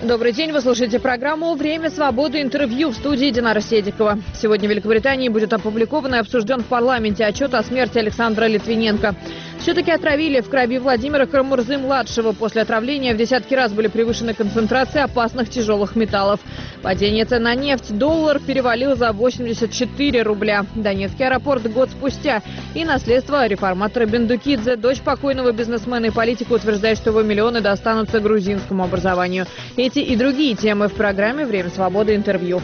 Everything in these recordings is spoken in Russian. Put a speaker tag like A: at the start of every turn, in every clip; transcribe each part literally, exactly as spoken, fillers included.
A: Добрый день, вы слушаете программу «Время свободы. Интервью» в студии Динара Седикова. Сегодня в Великобритании будет опубликован и обсужден в парламенте отчет о смерти Александра Литвиненко. Все-таки отравили в крови Владимира Карамурзы-младшего. После отравления в десятки раз были превышены концентрации опасных тяжелых металлов. Падение цен на нефть. Доллар перевалил за восемьдесят четыре рубля. Донецкий аэропорт год спустя. И наследство реформатора Бендукидзе. Дочь покойного бизнесмена и политика утверждает, что его миллионы достанутся грузинскому образованию. Эти и другие темы в программе «Время свободы. Интервью».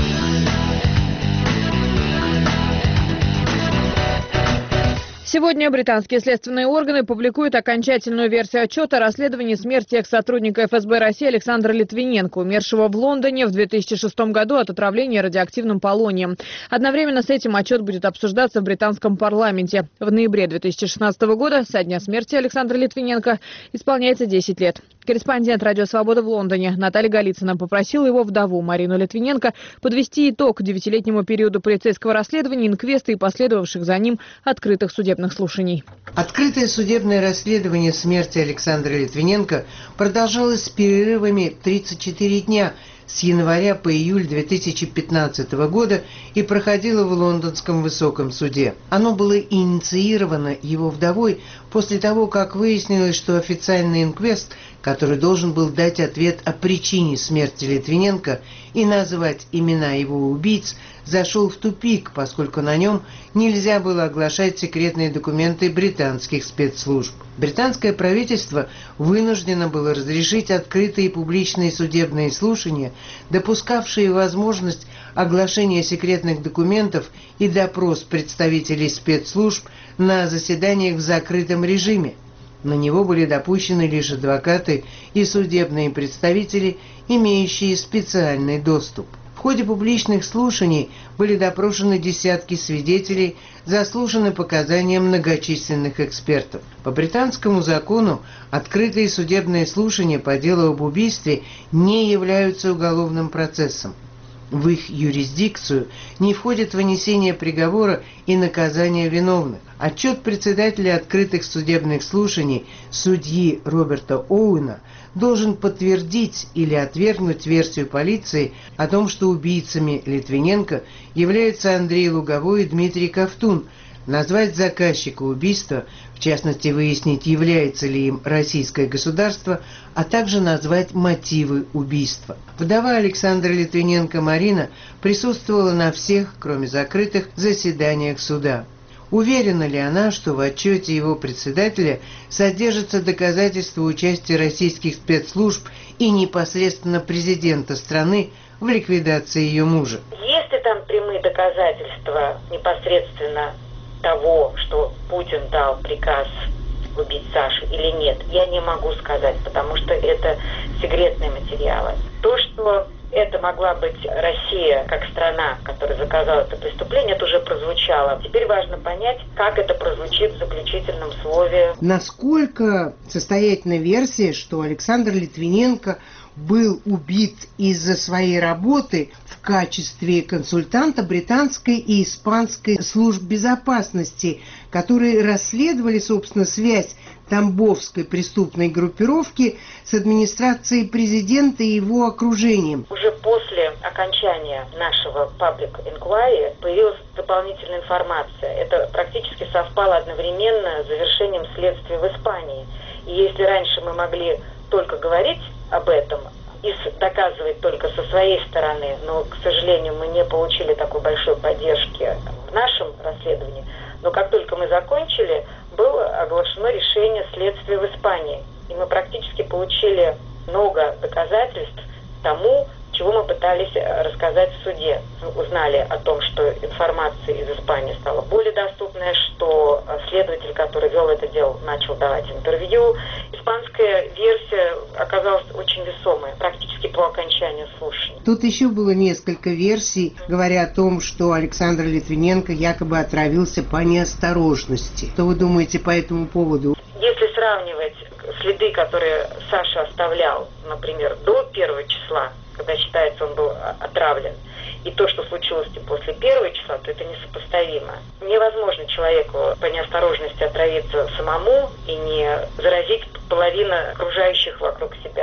A: Сегодня британские следственные органы публикуют окончательную версию отчета о расследовании смерти экс-сотрудника эф эс бэ России Александра Литвиненко, умершего в Лондоне в две тысячи шестом году от отравления радиоактивным полонием. Одновременно с этим отчет будет обсуждаться в британском парламенте. В ноябре две тысячи шестнадцатого года, со дня смерти Александра Литвиненко, исполняется десять лет. Корреспондент «Радио Свобода» в Лондоне Наталья Голицына попросила его вдову Марину Литвиненко подвести итог девятилетнему периоду полицейского расследования, инквеста и последовавших за ним открытых судебных слушаний.
B: Открытое судебное расследование смерти Александра Литвиненко продолжалось с перерывами тридцать четыре дня с января по июль две тысячи пятнадцатого года и проходило в Лондонском высоком суде. Оно было инициировано его вдовой после того, как выяснилось, что официальный инквест, который должен был дать ответ о причине смерти Литвиненко и назвать имена его убийц, зашел в тупик, поскольку на нем нельзя было оглашать секретные документы британских спецслужб. Британское правительство вынуждено было разрешить открытые публичные судебные слушания, допускавшие возможность оглашения секретных документов и допрос представителей спецслужб на заседаниях в закрытом режиме. На него были допущены лишь адвокаты и судебные представители, имеющие специальный доступ. В ходе публичных слушаний были допрошены десятки свидетелей, заслушаны показания многочисленных экспертов. По британскому закону открытые судебные слушания по делу об убийстве не являются уголовным процессом. В их юрисдикцию не входит вынесение приговора и наказание виновных. Отчет председателя открытых судебных слушаний судьи Роберта Оуэна должен подтвердить или отвергнуть версию полиции о том, что убийцами Литвиненко являются Андрей Луговой и Дмитрий Ковтун, назвать заказчика убийства, в частности выяснить, является ли им российское государство, а также назвать мотивы убийства. Вдова Александра Литвиненко Марина присутствовала на всех, кроме закрытых, заседаниях суда. Уверена ли она, что в отчете его председателя содержатся доказательства участия российских спецслужб и непосредственно президента страны в ликвидации ее мужа?
C: Есть ли там прямые доказательства непосредственно того, что Путин дал приказ убить Сашу или нет, я не могу сказать, потому что это секретные материалы. То, что это могла быть Россия как страна, которая заказала это преступление, это уже прозвучало. Теперь важно понять, как это прозвучит в заключительном слове.
B: Насколько состоятельна версия, что Александр Литвиненко был убит из-за своей работы в качестве консультанта британской и испанской служб безопасности, которые расследовали, собственно, связь тамбовской преступной группировки с администрацией президента и его окружением.
C: Уже после окончания нашего Public Inquiry появилась дополнительная информация. Это практически совпало одновременно с завершением следствия в Испании. И если раньше мы могли только говорить об этом и доказывать только со своей стороны, но, к сожалению, мы не получили такой большой поддержки в нашем расследовании, но как только мы закончили, было оглашено решение следствия в Испании. И мы практически получили много доказательств тому, чего мы пытались рассказать в суде. Мы узнали о том, что информация из Испании стала более доступной, что следователь, который вел это дело, начал давать интервью. Испанская версия оказалась очень весомой, практически по окончанию слушаний.
B: Тут еще было несколько версий, говоря о том, что Александр Литвиненко якобы отравился по неосторожности. Что вы думаете по этому поводу?
C: Если сравнивать следы, которые Саша оставлял, например, до первого числа, когда считается, он был отравлен, и то, что случилось после первого числа, то это несопоставимо. Невозможно человеку по неосторожности отравиться самому и не заразить половину окружающих вокруг себя.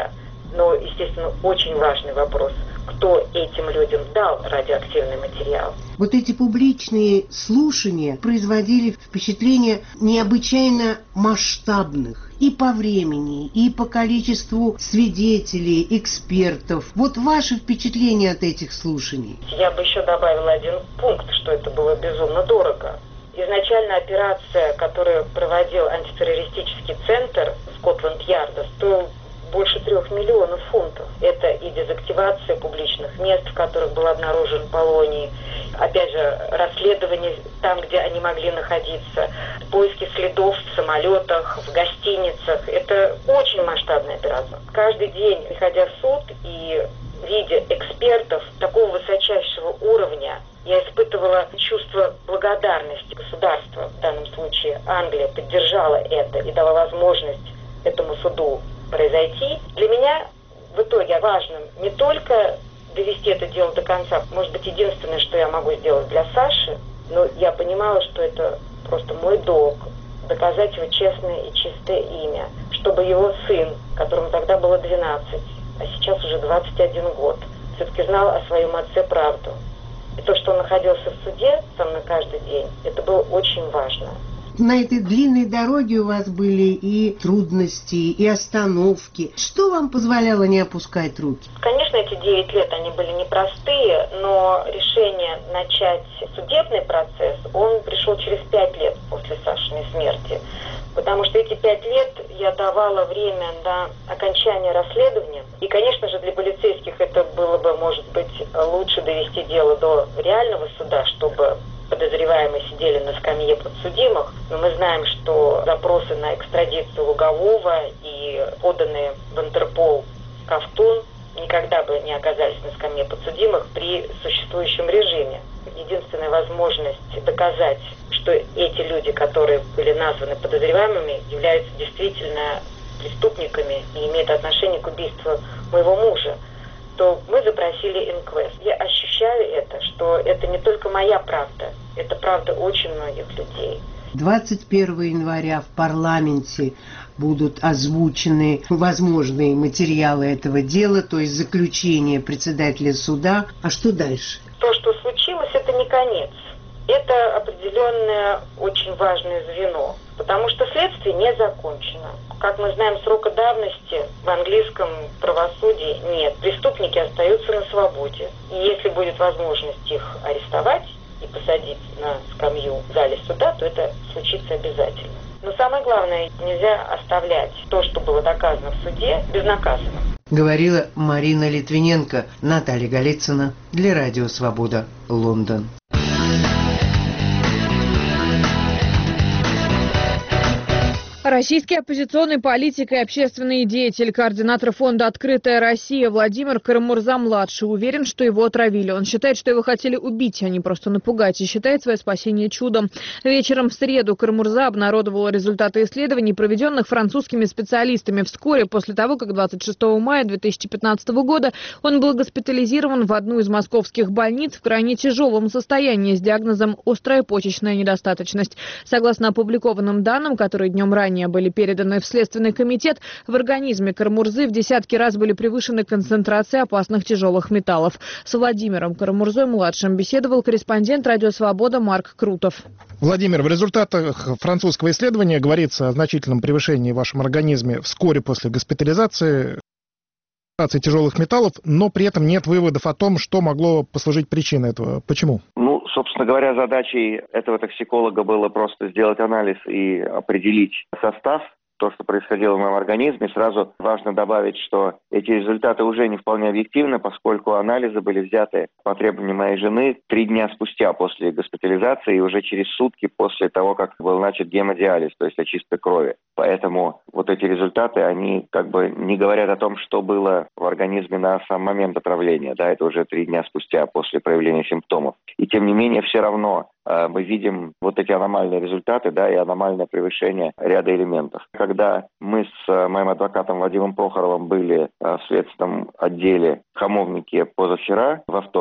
C: Но, естественно, очень важный вопрос, кто этим людям дал радиоактивный материал.
B: Вот эти публичные слушания производили впечатление необычайно масштабных и по времени, и по количеству свидетелей, экспертов. Вот ваши впечатления от этих слушаний?
C: Я бы еще добавила один пункт, что это было безумно дорого. Изначально операция, которую проводил антитеррористический центр Скотланд-Ярда, стоила больше трех миллионов фунтов. Это и дезактивация публичных мест, в которых был обнаружен полоний, опять же, расследование там, где они могли находиться, поиски следов в самолетах, в гостиницах. Это очень масштабная операция. Каждый день, приходя в суд и видя экспертов такого высочайшего уровня, я испытывала чувство благодарности государства, в данном случае Англия, поддержала это и дала возможность этому суду произойти. Для меня в итоге важным не только довести это дело до конца, может быть, единственное, что я могу сделать для Саши, но я понимала, что это просто мой долг, доказать его честное и чистое имя, чтобы его сын, которому тогда было двенадцать, а сейчас уже двадцать один год, все-таки знал о своем отце правду. И то, что он находился в суде со мной каждый день, это было очень важно.
B: На этой длинной дороге у вас были и трудности, и остановки. Что вам позволяло не опускать руки?
C: Конечно, эти девять лет, они были непростые, но решение начать судебный процесс, он пришел через пять лет после Сашиной смерти. Потому что эти пять лет я давала время на окончание расследования. И, конечно же, для полицейских это было бы, может быть, лучше довести дело до реального суда, чтобы подозреваемые сидели на скамье подсудимых, но мы знаем, что запросы на экстрадицию Лугового и поданные в Интерпол Ковтун никогда бы не оказались на скамье подсудимых при существующем режиме. Единственная возможность доказать, что эти люди, которые были названы подозреваемыми, являются действительно преступниками и имеют отношение к убийству моего мужа, то мы запросили инквест. Я ощущаю это, что это не только моя правда, это правда очень многих людей.
B: двадцать первого января в парламенте будут озвучены возможные материалы этого дела, то есть заключение председателя суда. А что дальше?
C: То, что случилось, это не конец. Это определенное очень важное звено, потому что следствие не закончено. Как мы знаем, срока давности в английском правосудии нет. Преступники остаются на свободе. И если будет возможность их арестовать и посадить на скамью в зале суда, то это случится обязательно. Но самое главное, нельзя оставлять то, что было доказано в суде, безнаказанным.
B: Говорила Марина Литвиненко, Наталья Голицына для Радио Свобода, Лондон.
A: Российский оппозиционный политик и общественный деятель, координатор фонда «Открытая Россия» Владимир Карамурза-младший уверен, что его отравили. Он считает, что его хотели убить, а не просто напугать, и считает свое спасение чудом. Вечером в среду Карамурза обнародовал результаты исследований, проведенных французскими специалистами вскоре после того, как двадцать шестого мая две тысячи пятнадцатого года он был госпитализирован в одну из московских больниц в крайне тяжелом состоянии с диагнозом «острая почечная недостаточность». Согласно опубликованным данным, которые днем ранее были переданы в Следственный комитет, в организме Карамурзы в десятки раз были превышены концентрации опасных тяжелых металлов. С Владимиром Карамурзой-младшим беседовал корреспондент «Радио Свобода» Марк Крутов.
D: Владимир, в результатах французского исследования говорится о значительном превышении в вашем организме вскоре после госпитализации тяжелых металлов, но при этом нет выводов о том, что могло послужить причиной этого. Почему?
E: Ну, собственно говоря, задачей этого токсиколога было просто сделать анализ и определить состав, то, что происходило в моем организме. Сразу важно добавить, что эти результаты уже не вполне объективны, поскольку анализы были взяты по требованию моей жены три дня спустя после госпитализации и уже через сутки после того, как был начат гемодиализ, то есть очистка крови. Поэтому вот эти результаты, они как бы не говорят о том, что было в организме на сам момент отравления. Да, это уже три дня спустя после проявления симптомов. И тем не менее, все равно э, мы видим вот эти аномальные результаты, да, и аномальное превышение ряда элементов. Когда мы с э, моим адвокатом Вадимом Прохоровым были э, в следственном отделе в Хамовнике позавчера, во вторник,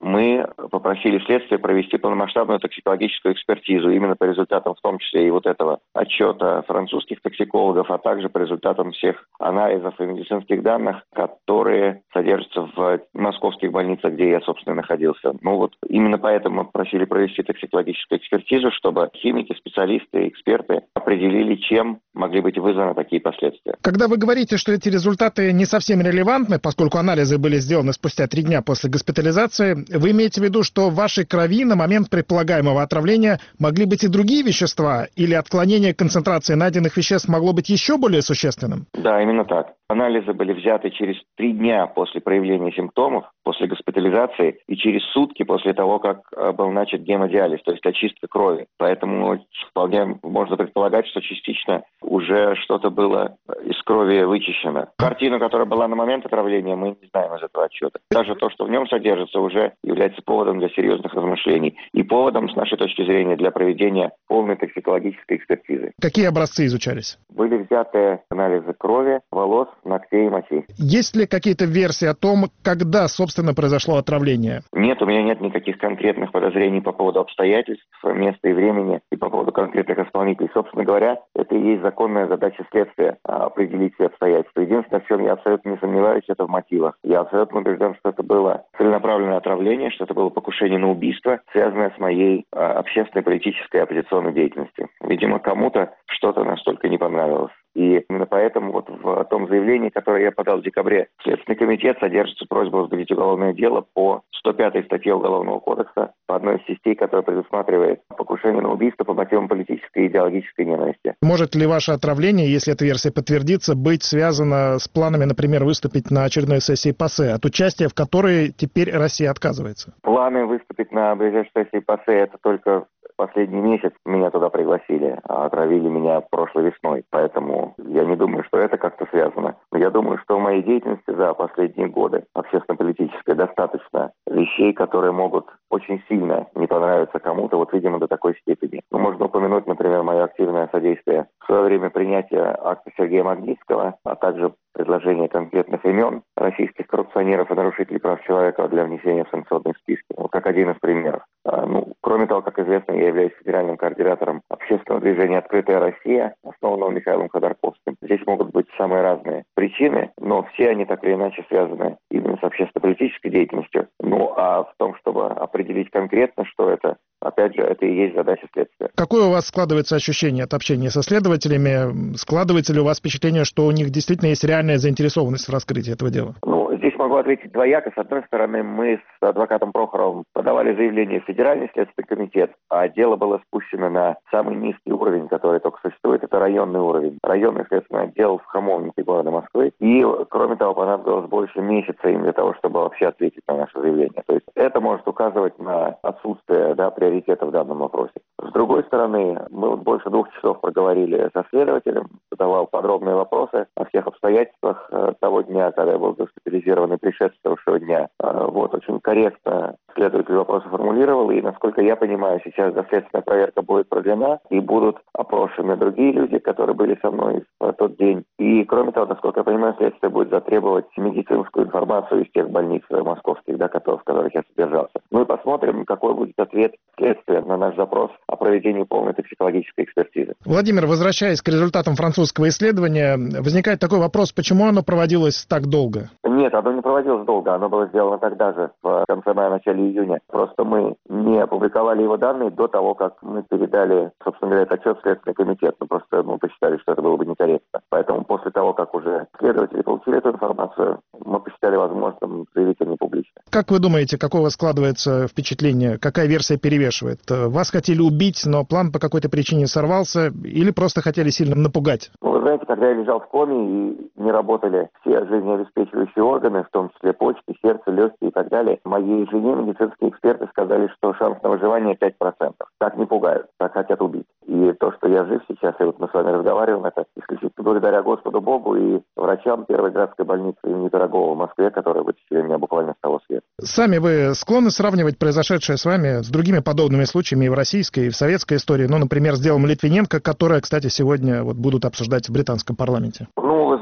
E: мы попросили следствие провести полномасштабную токсикологическую экспертизу именно по результатам, в том числе и вот этого отчета французских токсикологов, а также по результатам всех анализов и медицинских данных, которые содержатся в московских больницах, где я, собственно, находился. Ну вот именно поэтому мы просили провести токсикологическую экспертизу, чтобы химики, специалисты, эксперты определили, чем могли быть вызваны такие последствия.
D: Когда вы говорите, что эти результаты не совсем релевантны, поскольку анализы были сделаны спустя три дня после госпитализации, вы имеете в виду, что в вашей крови на момент предполагаемого отравления могли быть и другие вещества, или отклонение концентрации найденных веществ могло быть еще более существенным?
E: Да, именно так. Анализы были взяты через три дня после проявления симптомов, после госпитализации и через сутки после того, как был начат гемодиализ, то есть очистка крови. Поэтому вполне можно предполагать, что частично уже что-то было из крови вычищено. Картину, которая была на момент отравления, мы не знаем из этого отчета. Даже то, что в нем содержится, уже является поводом для серьезных размышлений и поводом, с нашей точки зрения, для проведения полной токсикологической экспертизы.
D: Какие образцы изучались?
E: Были взяты анализы крови, волос, ногтей и мочей.
D: Есть ли какие-то версии о том, когда, собственно, произошло отравление?
E: Нет, у меня нет никаких конкретных подозрений по поводу обстоятельств, места и времени, и по поводу конкретных исполнителей. Собственно говоря, это и есть законная задача следствия – определить все обстоятельства. Единственное, в чем я абсолютно не сомневаюсь, это в мотивах. Я абсолютно убежден, что это было целенаправленное отравление, что это было покушение на убийство, связанное с моей общественной, политической и оппозиционной деятельностью. Видимо, кому-то что-то настолько не понравилось. И именно поэтому вот в том заявлении, которое я подал в декабре, Следственный комитет содержится просьба возбудить уголовное дело по сто пятой статье Уголовного кодекса, по одной из частей, которая предусматривает покушение на убийство по мотивам политической и идеологической ненависти.
D: Может ли ваше отравление, если эта версия подтвердится, быть связано с планами, например, выступить на очередной сессии ПАСЕ, от участия в которой теперь Россия отказывается?
E: Планы выступить на ближайшей сессии ПАСЕ – это только последний месяц меня туда пригласили, а отравили меня прошлой весной. Поэтому я не думаю, что это как-то связано. Но я думаю, что в моей деятельности за последние годы общественно-политической достаточно вещей, которые могут очень сильно не понравиться кому-то, вот, видимо, до такой степени. Ну, можно упомянуть, например, мое активное содействие в свое время принятия акта Сергея Магнитского, а также предложение конкретных имен российских коррупционеров и нарушителей прав человека для внесения в санкционные списки. Вот как один из примеров. А, ну, кроме того, как известно, я являюсь федеральным координатором общественного движения «Открытая Россия», основанного Михаилом Ходорковским. Здесь могут быть самые разные причины, но все они так или иначе связаны именно с общественно-политической деятельностью. Ну, а в том, чтобы определить конкретно, что это, опять же, это и есть задача следствия.
D: Какое у вас складывается ощущение от общения со следователями? Складывается ли у вас впечатление, что у них действительно есть реальная заинтересованность в раскрытии этого дела?
E: Ну, здесь могу ответить двояко. С одной стороны, мы с адвокатом Прохоровым подавали заявление в Федеральный следственный комитет, а дело было спущено на самый низкий уровень, который только существует, это районный уровень. Районный следственный отдел в Хамовнике города Москвы. И, кроме того, понадобилось больше месяца им для того, чтобы вообще ответить на наше заявление. То есть это может указывать на отсутствие, да, приоритета в данном вопросе. С другой стороны, мы вот больше двух часов проговорили со следователем, задавал подробные вопросы о всех обстоятельствах э, того дня, когда я был госпитализирован, и предшествовавшего дня. Э, вот, очень корректно следователь вопросы формулировал, и, насколько я понимаю, сейчас доследственная проверка будет продлена, и будут опрошены другие люди, которые были со мной в тот день. И, кроме того, насколько я понимаю, следствие будет затребовать медицинскую информацию из тех больниц московских, да, в которых я содержался. Ну и посмотрим, какой будет ответ следствия на наш запрос о проведении полной токсикологической экспертизы.
D: Владимир, возвращаясь к результатам французского исследования, возникает такой вопрос, почему оно проводилось так долго?
E: Нет, оно не проводилось долго, оно было сделано тогда же, в конце мая, начале июня. Просто мы не опубликовали его данные до того, как мы передали, собственно говоря, этот отчет в Следственный комитет. Мы просто мы посчитали, что это было бы некорректно. Поэтому после того, как уже следователи получили эту информацию, мы посчитали возможным заявить о ней публично.
D: Как вы думаете, какого складывается впечатление? Какая версия перевешивает? Вас хотели убить, но план по какой-то причине сорвался, или просто хотели сильно напугать?
E: Ну, вы знаете, когда я лежал в коме и не работали все жизнеобеспечивающие органы, в том числе почки, сердце, легкие и так далее, моей жене медицинские эксперты сказали, что шанс на выживание пять процентов. Так не пугают, так хотят убить. И то, что я жив сейчас, и вот мы с вами разговариваем, это исключительно благодаря Господу Богу и врачам Первой городской больницы имени Пирогова в Москве, которые вытащили меня буквально с того света.
D: Сами вы склонны сравнивать произошедшее с вами с другими подобными случаями и в российской, и в советской истории? Ну, например, с делом Литвиненко, которое, кстати, сегодня вот будут обсуждать в британском парламенте.
E: Ну, вы знаете,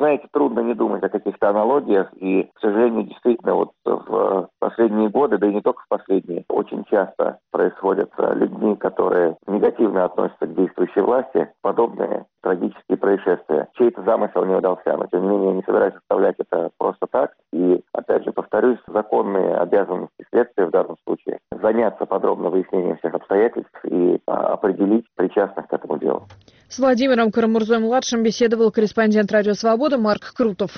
E: знаете, трудно не думать о каких-то аналогиях, и, к сожалению, действительно, вот в последние годы, да и не только в последние, очень часто происходят с людьми, которые негативно относятся к действующей власти, подобные трагические происшествия. Чей-то замысел не удался, но, тем не менее, я не собираюсь оставлять это просто так. И, опять же, повторюсь, законные обязанности следствия в данном случае заняться подробно выяснением всех обстоятельств и а, определить причастность к этому делу.
A: С Владимиром Карамурзой-младшим беседовал корреспондент «Радио Свобода» Марк Крутов.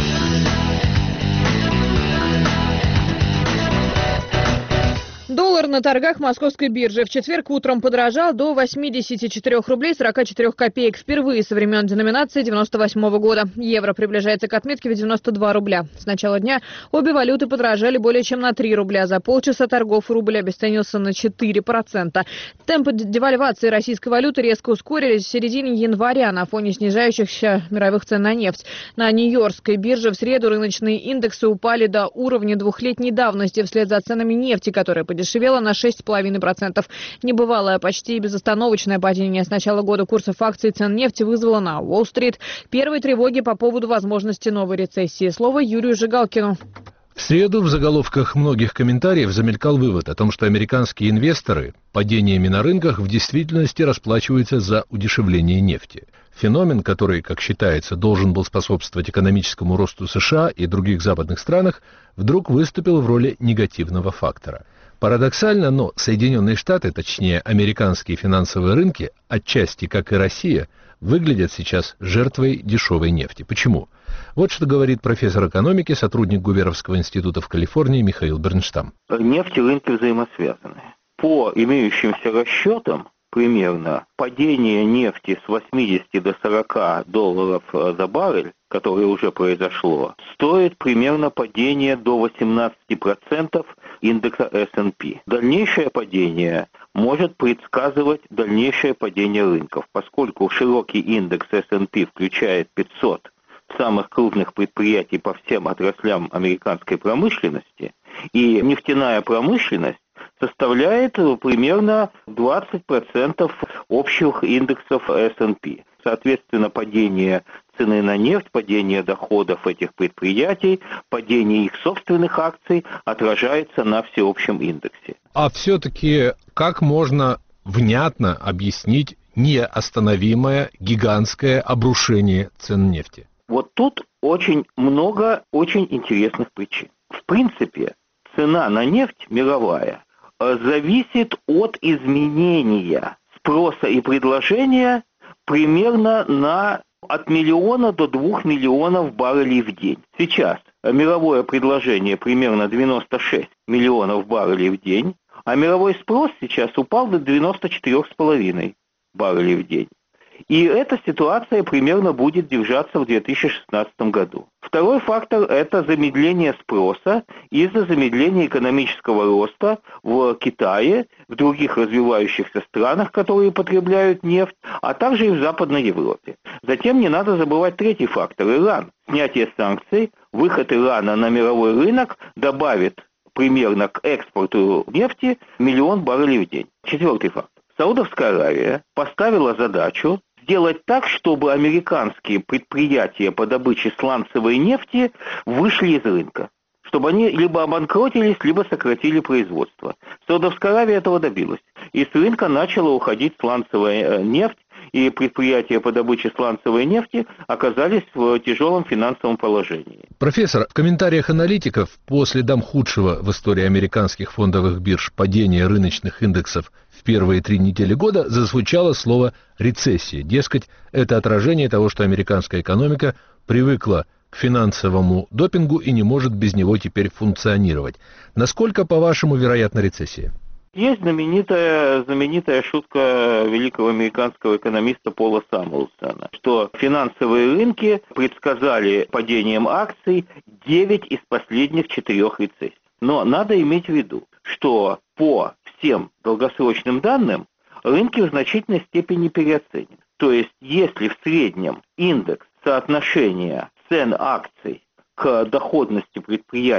A: Доллар на торгах московской биржи в четверг утром подорожал до восьмидесяти четырёх рублей сорока четырёх копеек впервые со времен деноминации девяносто восьмого года. Евро приближается к отметке в девяносто два рубля. С начала дня обе валюты подорожали более чем на три рубля. За полчаса торгов рубль обесценился на четыре процента. Темпы девальвации российской валюты резко ускорились в середине января на фоне снижающихся мировых цен на нефть. На Нью-Йоркской бирже в среду рыночные индексы упали до уровня двухлетней давности вслед за ценами нефти, которые подешевели на шесть целых пять десятых процента. Небывалое, почти безостановочное падение с начала года курсов акций и цен нефти вызвало на Уолл-стрит первые тревоги по поводу возможности новой рецессии. Слово Юрию Жигалкину.
F: В среду в заголовках многих комментариев замелькал вывод о том, что американские инвесторы падениями на рынках в действительности расплачиваются за удешевление нефти. Феномен, который, как считается, должен был способствовать экономическому росту США и других западных странах, вдруг выступил в роли негативного фактора. Парадоксально, но Соединенные Штаты, точнее американские финансовые рынки, отчасти как и Россия, выглядят сейчас жертвой дешевой нефти. Почему? Вот что говорит профессор экономики, сотрудник Гуверовского института в Калифорнии Михаил Бернштам.
G: Нефть и рынки взаимосвязаны. По имеющимся расчетам, примерно падение нефти с восьмидесяти до сорока долларов за баррель, которое уже произошло, стоит примерно падение до восемнадцати процентов индекса эс энд пи. Дальнейшее падение может предсказывать дальнейшее падение рынков, поскольку широкий индекс эс энд пи включает пятьсот самых крупных предприятий по всем отраслям американской промышленности, и нефтяная промышленность составляет примерно двадцать процентов общих индексов эс энд пи. Соответственно, падение цены на нефть, падение доходов этих предприятий, падение их собственных акций отражается на всеобщем индексе.
F: А все-таки как можно внятно объяснить неостановимое гигантское обрушение цен нефти?
G: Вот тут очень много очень интересных причин. В принципе, цена на нефть мировая зависит от изменения спроса и предложения примерно на от миллиона до двух миллионов баррелей в день. Сейчас мировое предложение примерно девяносто шесть миллионов баррелей в день, а мировой спрос сейчас упал до девяноста четырёх с половиной баррелей в день. И эта ситуация примерно будет держаться в две тысячи шестнадцатом году. Второй фактор – это замедление спроса из-за замедления экономического роста в Китае, в других развивающихся странах, которые потребляют нефть, а также и в Западной Европе. Затем не надо забывать третий фактор – Иран. Снятие санкций, выход Ирана на мировой рынок добавит примерно к экспорту нефти миллион баррелей в день. Четвертый фактор. Саудовская Аравия поставила задачу сделать так, чтобы американские предприятия по добыче сланцевой нефти вышли из рынка. Чтобы они либо обанкротились, либо сократили производство. Саудовская Аравия этого добилась. Из рынка начала уходить сланцевая нефть, и предприятия по добыче сланцевой нефти оказались в тяжелом финансовом положении.
F: Профессор, в комментариях аналитиков по следам худшего в истории американских фондовых бирж падения рыночных индексов в первые три недели года зазвучало слово «рецессия». Дескать, это отражение того, что американская экономика привыкла к финансовому допингу и не может без него теперь функционировать. Насколько, по-вашему, вероятна рецессия?
G: Есть знаменитая, знаменитая шутка великого американского экономиста Пола Самуэлсона, что финансовые рынки предсказали падением акций девять из последних четырех рецессий. Но надо иметь в виду, что по всем долгосрочным данным рынки в значительной степени переоценены. То есть, если в среднем индекс соотношения цен акций к доходности предприятий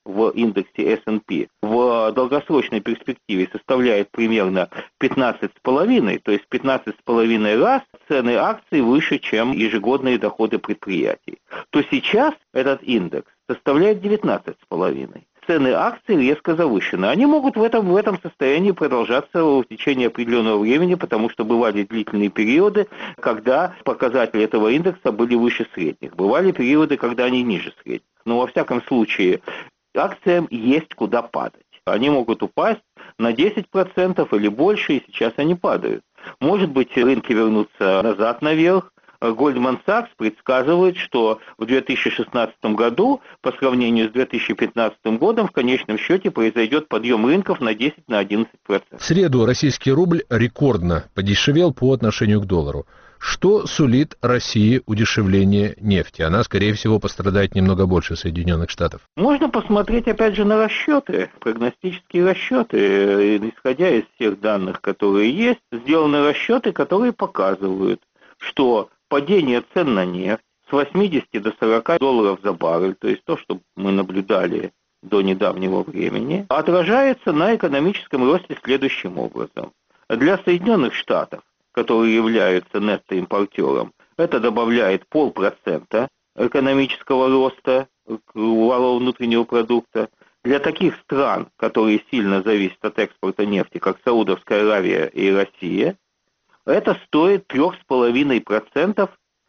G: в индексе эс энд пи в долгосрочной перспективе составляет примерно пятнадцать с половиной, то есть пятнадцать с половиной раз цены акций выше, чем ежегодные доходы предприятий, то сейчас этот индекс составляет девятнадцать с половиной. Цены акций резко завышены. Они могут в этом, в этом состоянии продолжаться в течение определенного времени, потому что бывали длительные периоды, когда показатели этого индекса были выше средних. Бывали периоды, когда они ниже средних. Но во всяком случае, акциям есть куда падать. Они могут упасть на десять процентов или больше, и сейчас они падают. Может быть, рынки вернутся назад наверх. Goldman Sachs предсказывает, что в две тысячи шестнадцатом году по сравнению с две тысячи пятнадцатым годом в конечном счете произойдет подъем рынков на десять-одиннадцать процентов.
F: В среду российский рубль рекордно подешевел по отношению к доллару. Что сулит России удешевление нефти? Она, скорее всего, пострадает немного больше Соединенных Штатов.
G: Можно посмотреть, опять же, на расчеты, прогностические расчеты. Исходя из всех данных, которые есть, сделаны расчеты, которые показывают, что падение цен на нефть с восьмидесяти до сорока долларов за баррель, то есть то, что мы наблюдали до недавнего времени, отражается на экономическом росте следующим образом. Для Соединенных Штатов, которые являются нетто-импортером, это добавляет полпроцента экономического роста к валового внутреннего продукта. Для таких стран, которые сильно зависят от экспорта нефти, как Саудовская Аравия и Россия, это стоит три с половиной процента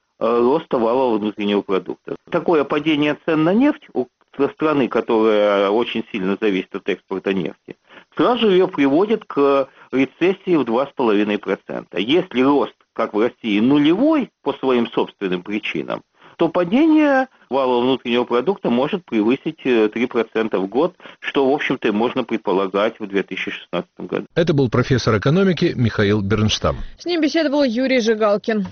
G: роста валового внутреннего продукта. Такое падение цен на нефть у страны, которая очень сильно зависит от экспорта нефти, сразу ее приводит к рецессии в два с половиной процента. Если рост, как в России, нулевой по своим собственным причинам, то падение валового внутреннего продукта может превысить три процента в год, что, в общем-то, можно предполагать в две тысячи шестнадцатом году.
F: Это был профессор экономики Михаил Бернштам.
A: С ним беседовал Юрий Жигалкин.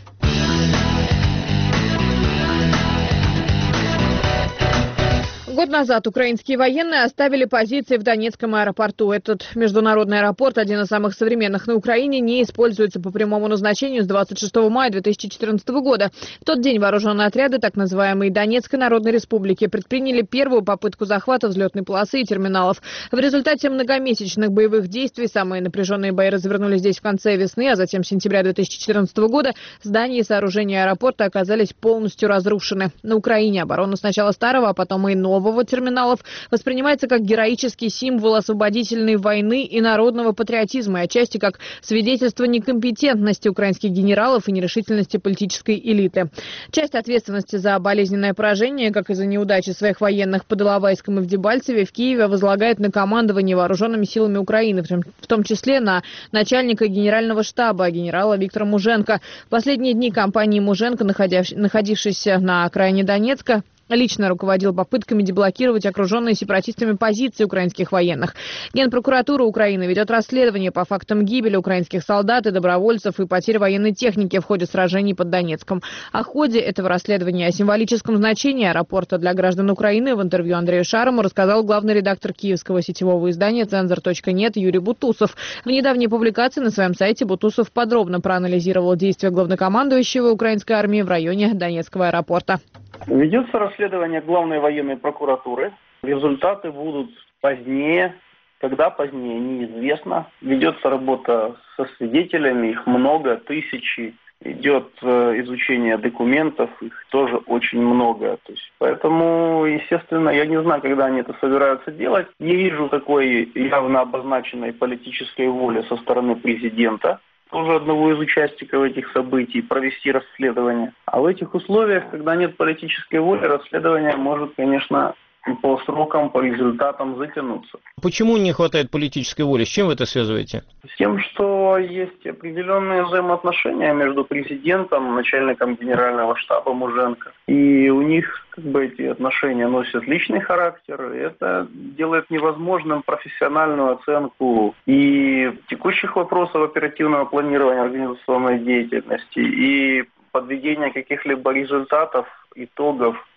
A: Год назад украинские военные оставили позиции в Донецком аэропорту. Этот международный аэропорт, один из самых современных на Украине, не используется по прямому назначению с двадцать шестого мая две тысячи четырнадцатого года. В тот день вооруженные отряды так называемой Донецкой Народной Республики предприняли первую попытку захвата взлетной полосы и терминалов. В результате многомесячных боевых действий самые напряженные бои развернулись здесь в конце весны, а затем сентября две тысячи четырнадцатого года здания и сооружения аэропорта оказались полностью разрушены. На Украине оборона сначала старого, а потом и нового терминалов воспринимается как героический символ освободительной войны и народного патриотизма, и отчасти как свидетельство некомпетентности украинских генералов и нерешительности политической элиты. Часть ответственности за болезненное поражение, как и за неудачи своих военных под Иловайском и в Дебальцеве, в Киеве возлагает на командование вооруженными силами Украины, в том числе на начальника генерального штаба генерала Виктора Муженко. В последние дни компании Муженко, находившейся на окраине Донецка, лично руководил попытками деблокировать окруженные сепаратистами позиции украинских военных. Генпрокуратура Украины ведет расследование по фактам гибели украинских солдат и добровольцев и потерь военной техники в ходе сражений под Донецком. О ходе этого расследования, о символическом значении аэропорта для граждан Украины в интервью Андрею Шарому рассказал главный редактор киевского сетевого издания цензор точка нет Юрий Бутусов. В недавней публикации на своем сайте Бутусов подробно проанализировал действия главнокомандующего украинской армии в районе Донецкого аэропорта.
H: Ведется расследование главной военной прокуратуры. Результаты будут позднее. Когда позднее, неизвестно. Ведется работа со свидетелями, их много, тысячи. Идет изучение документов, их тоже очень много. То есть, поэтому, естественно, я не знаю, когда они это собираются делать. Не вижу такой явно обозначенной политической воли со стороны президента, тоже одного из участников этих событий, провести расследование. А в этих условиях, когда нет политической воли, расследование может, конечно, по срокам, по результатам затянуться.
I: Почему не хватает политической воли? С чем вы это связываете?
H: С тем, что есть определенные взаимоотношения между президентом, начальником генерального штаба Муженко. И у них как бы эти отношения носят личный характер. И это делает невозможным профессиональную оценку и текущих вопросов оперативного планирования организационной деятельности, и подведения каких-либо результатов, итогов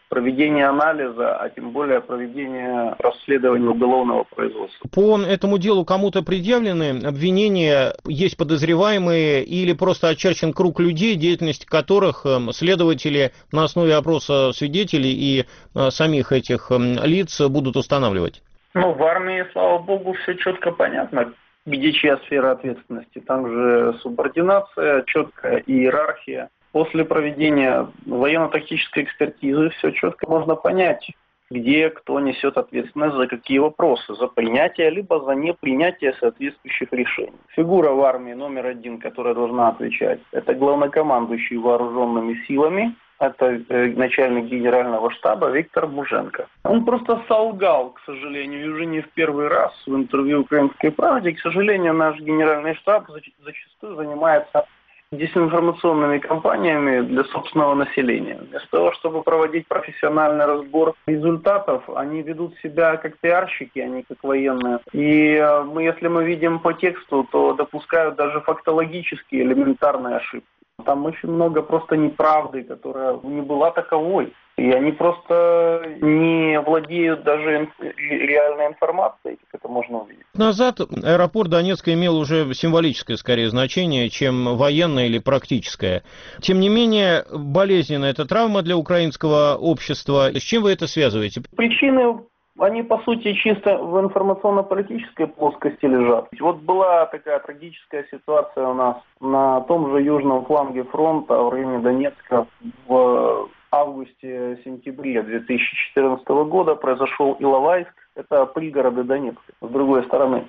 H: проведения анализа, а тем более проведения расследования уголовного производства.
I: По этому делу кому-то предъявлены обвинения, есть подозреваемые или просто очерчен круг людей, деятельность которых следователи на основе опроса свидетелей и самих этих лиц будут устанавливать?
H: Ну, в армии, слава богу, все четко понятно, где чья сфера ответственности. Там же субординация, четкая иерархия. После проведения военно-тактической экспертизы все четко можно понять, где кто несет ответственность за какие вопросы, за принятие либо за непринятие соответствующих решений. Фигура в армии номер один, которая должна отвечать, это главнокомандующий вооруженными силами, это начальник генерального штаба Виктор Буженко. Он просто солгал, к сожалению, и уже не в первый раз в интервью «Украинской правде». К сожалению, наш генеральный штаб зачастую занимается дезинформационными кампаниями для собственного населения. Вместо того, чтобы проводить профессиональный разбор результатов, они ведут себя как пиарщики, а не как военные. И мы, если мы видим по тексту, то допускают даже фактологические элементарные ошибки. Там очень много просто неправды, которая не была таковой. И они просто не владеют даже реальной информацией, как это можно увидеть.
I: Назад аэропорт Донецка имел уже символическое, скорее, значение, чем военное или практическое. Тем не менее, болезненна эта травма для украинского общества. С чем вы это связываете?
H: Причины, они, по сути, чисто в информационно-политической плоскости лежат. Вот была такая трагическая ситуация у нас на том же южном фланге фронта в районе Донецка в августе-сентябре две тысячи четырнадцатого года произошел Иловайск, это пригороды Донецка, с другой стороны.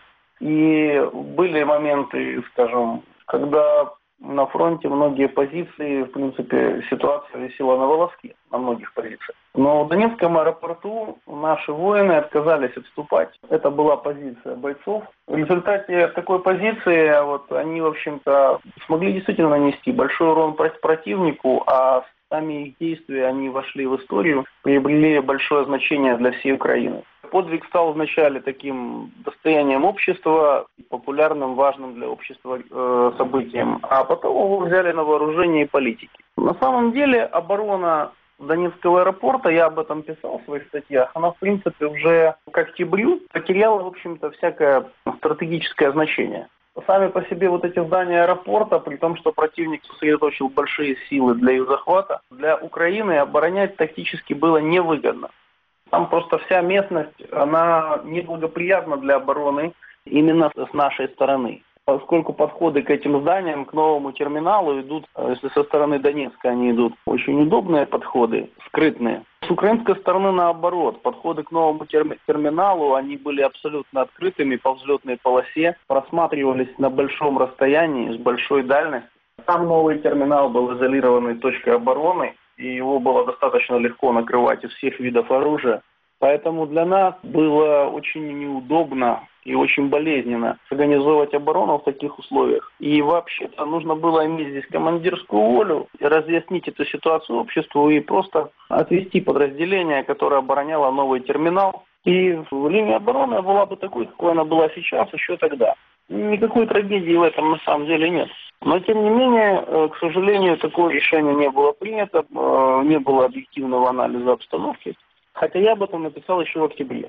H: И были моменты, скажем, когда на фронте многие позиции, в принципе, ситуация висела на волоске, на многих позициях. Но в Донецком аэропорту наши воины отказались отступать. Это была позиция бойцов. В результате такой позиции вот, они, в общем-то, смогли действительно нанести большой урон противнику, а сами их действия, они вошли в историю, приобрели большое значение для всей Украины. Подвиг стал вначале таким достоянием общества, популярным, важным для общества э, событием, а потом его взяли на вооружение и политики. На самом деле оборона Донецкого аэропорта, я об этом писал в своих статьях, она в принципе уже к октябрю потеряла, в общем-то, всякое стратегическое значение. Сами по себе вот эти здания аэропорта, при том, что противник сосредоточил большие силы для их захвата, для Украины оборонять тактически было невыгодно. Там просто вся местность, она неблагоприятна для обороны именно с нашей стороны. Поскольку подходы к этим зданиям, к новому терминалу идут, если со стороны Донецка они идут, очень удобные подходы, скрытные. С украинской стороны наоборот, подходы к новому терминалу, они были абсолютно открытыми по взлетной полосе, просматривались на большом расстоянии, с большой дальностью. Там новый терминал был изолированной точкой обороны, и его было достаточно легко накрывать из всех видов оружия. Поэтому для нас было очень неудобно и очень болезненно организовывать оборону в таких условиях. И вообще-то нужно было иметь здесь командирскую волю, разъяснить эту ситуацию обществу и просто отвести подразделение, которое обороняло новый терминал. И линия обороны была бы такой, какой она была сейчас, еще тогда. Никакой трагедии в этом на самом деле нет. Но, тем не менее, к сожалению, такое решение не было принято, не было объективного анализа обстановки. Хотя я об этом написал еще в октябре.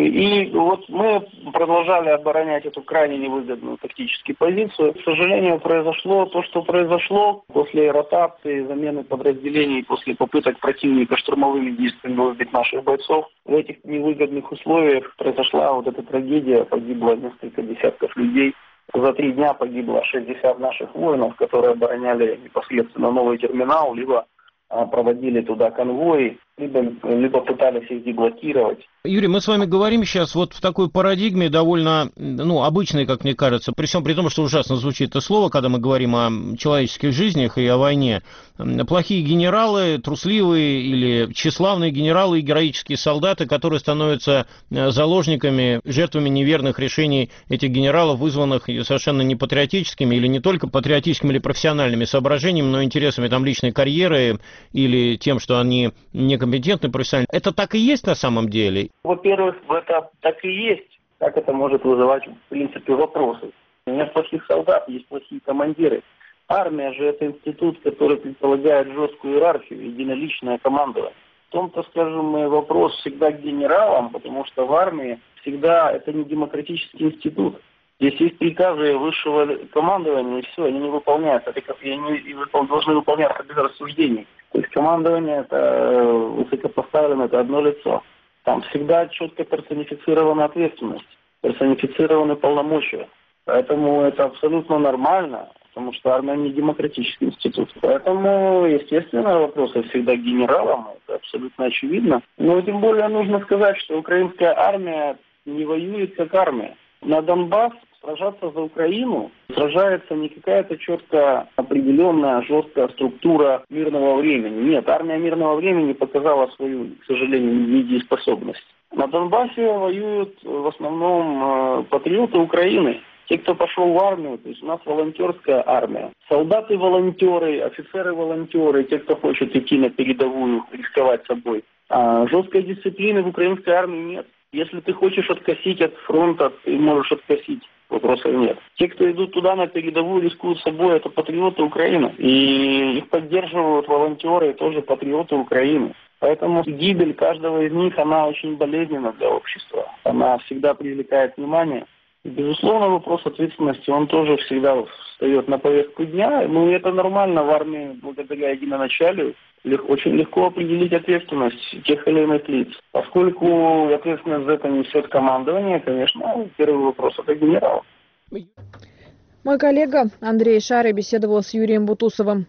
H: И вот мы продолжали оборонять эту крайне невыгодную тактическую позицию. К сожалению, произошло то, что произошло после ротации, замены подразделений, после попыток противника штурмовыми действиями выбить наших бойцов. В этих невыгодных условиях произошла вот эта трагедия, погибло несколько десятков людей. За три дня погибло шестьдесят наших воинов, которые обороняли непосредственно новый терминал, либо проводили туда конвои, либо, либо пытались их деблокировать.
I: Юрий, мы с вами говорим сейчас вот в такой парадигме довольно, ну, обычной, как мне кажется, при всем при том, что ужасно звучит это слово, когда мы говорим о человеческих жизнях и о войне. Плохие генералы, трусливые или тщеславные генералы и героические солдаты, которые становятся заложниками, жертвами неверных решений этих генералов, вызванных совершенно не патриотическими или не только патриотическими или профессиональными соображениями, но интересами там личной карьеры или тем, что они некомпетентны профессионально. Это так и есть на самом деле?
H: Во-первых, это так и есть. Как это может вызывать, в принципе, вопросы? Нет плохих солдат, есть плохие командиры. Армия же это институт, который предполагает жесткую иерархию, единоличное командование. том-то, скажем, и вопрос всегда к генералам, потому что в армии всегда это не демократический институт. Здесь есть приказы высшего командования, и все, они не выполняются, и они должны выполняться без рассуждений. То есть командование это высокопоставлено, это одно лицо. Там всегда четко персонифицирована ответственность, персонифицированы полномочия. Поэтому это абсолютно нормально, потому что армия не демократический институт. Поэтому, естественно, вопросы всегда к генералам, это абсолютно очевидно. Но тем более нужно сказать, что украинская армия не воюет как армия. На Донбасс сражаться за Украину сражается не какая-то четко определенная жесткая структура мирного времени. Нет, армия мирного времени показала свою, к сожалению, недееспособность. На Донбассе воюют в основном э, патриоты Украины. Те, кто пошел в армию, то есть у нас волонтерская армия. Солдаты-волонтеры, офицеры-волонтеры, те, кто хочет идти на передовую, рисковать собой. А жесткой дисциплины в украинской армии нет. Если ты хочешь откосить от фронта, ты можешь откосить. Вопросов нет. Те, кто идут туда на передовую, рискуют собой, это патриоты Украины. И их поддерживают волонтеры, тоже патриоты Украины. Поэтому гибель каждого из них, она очень болезненна для общества. Она всегда привлекает внимание. И, безусловно, вопрос ответственности, он тоже всегда встает на повестку дня. Ну, это нормально в армии, благодаря единоначалию. Очень легко определить ответственность тех или иных лиц. Поскольку ответственность за это несет командование, конечно, первый вопрос это генерал.
A: Мой коллега Андрей Шарый беседовал с Юрием Бутусовым.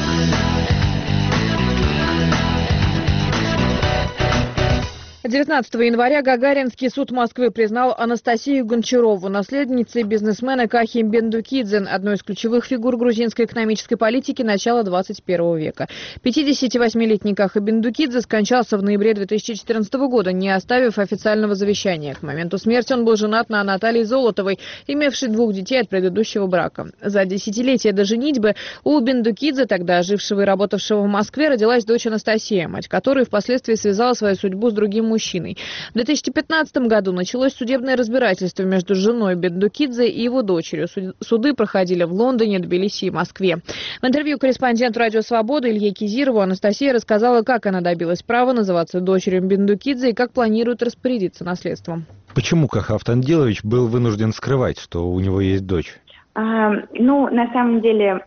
A: девятнадцатого января Гагаринский суд Москвы признал Анастасию Гончарову наследницей бизнесмена Кахи Бендукидзе, одной из ключевых фигур грузинской экономической политики начала двадцать первого века. пятидесятивосьмилетний Каха Бендукидзе скончался в ноябре две тысячи четырнадцатого года, не оставив официального завещания. К моменту смерти он был женат на Наталье Золотовой, имевшей двух детей от предыдущего брака. За десятилетие до женитьбы у Бендукидзе, тогда жившего и работавшего в Москве, родилась дочь Анастасия, мать которой впоследствии связала свою судьбу с другим мужчиной. В две тысячи пятнадцатом году началось судебное разбирательство между женой Бендукидзе и его дочерью. Суды проходили в Лондоне, Тбилиси и Москве. В интервью корреспонденту «Радио Свобода» Илье Кизирову Анастасия рассказала, как она добилась права называться дочерью Бендукидзе и как планирует распорядиться наследством.
J: Почему Каха Автандилович был вынужден скрывать, что у него есть дочь?
K: А, ну, на самом деле,